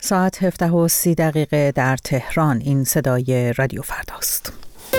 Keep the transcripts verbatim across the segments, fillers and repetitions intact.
ساعت هفده و سی دقیقه در تهران. این صدای رادیو فرداست.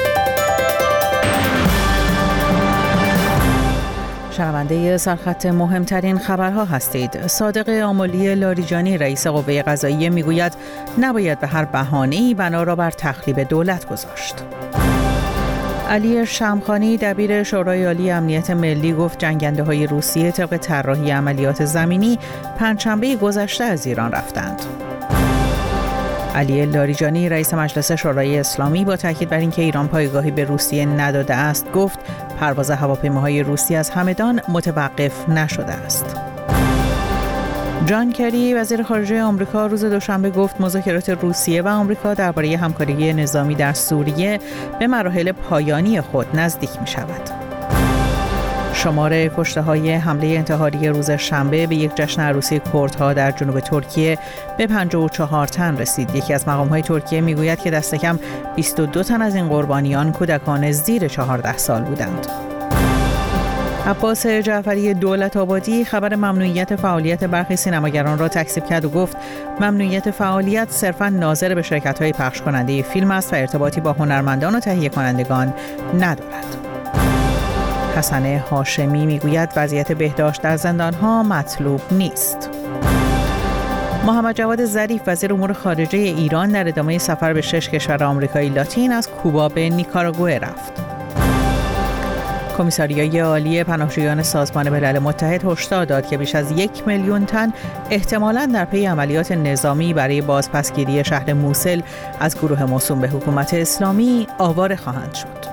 شنونده سرخط مهمترین خبرها هستید. صادق آملی لاریجانی رئیس قوه قضاییه میگوید نباید به هر بهانه‌ای بنا را بر تخریب دولت گذاشت. علی شمخانی دبیر شورای عالی امنیت ملی گفت جنگنده های روسیه طبق طراحی عملیات زمینی پنجشنبه گذشته از ایران رفتند. علی لاریجانی رئیس مجلس شورای اسلامی با تاکید بر اینکه ایران پایگاهی به روسیه نداده است گفت پرواز هواپیماهای روسی از همدان متوقف نشده است. جان کری وزیر خارجه آمریکا روز دوشنبه گفت مذاکرات روسیه و آمریکا درباره همکاری نظامی در سوریه به مراحل پایانی خود نزدیک می شود. شمار کشته‌های حمله انتحاری روز شنبه به یک جشن عروسی کردها در جنوب ترکیه به پنجاه و چهار تن رسید. یکی از مقام‌های ترکیه میگوید که دست کم بیست و دو تن از این قربانیان کودکان زیر چهارده سال بودند. عباس جعفری دولت آبادی خبر ممنوعیت فعالیت برخی سینماگران را تکذیب کرد و گفت ممنوعیت فعالیت صرفاً ناظر به شرکت‌های پخش کننده فیلم است و ارتباطی با هنرمندان و تهیه کنندگان ندارد. حسن هاشمی میگوید وضعیت بهداشت در زندان‌ها مطلوب نیست. محمد جواد ظریف وزیر امور خارجه ایران در ادامه سفر به شش کشور آمریکای لاتین از کوبا به نیکاراگوئه رفت. کمیساریای عالی پناهجویان سازمان ملل متحد هشدار داد که بیش از یک میلیون تن احتمالاً در پی عملیات نظامی برای بازپسگیری شهر موسل از گروه موسوم به حکومت اسلامی آواره خواهند شد.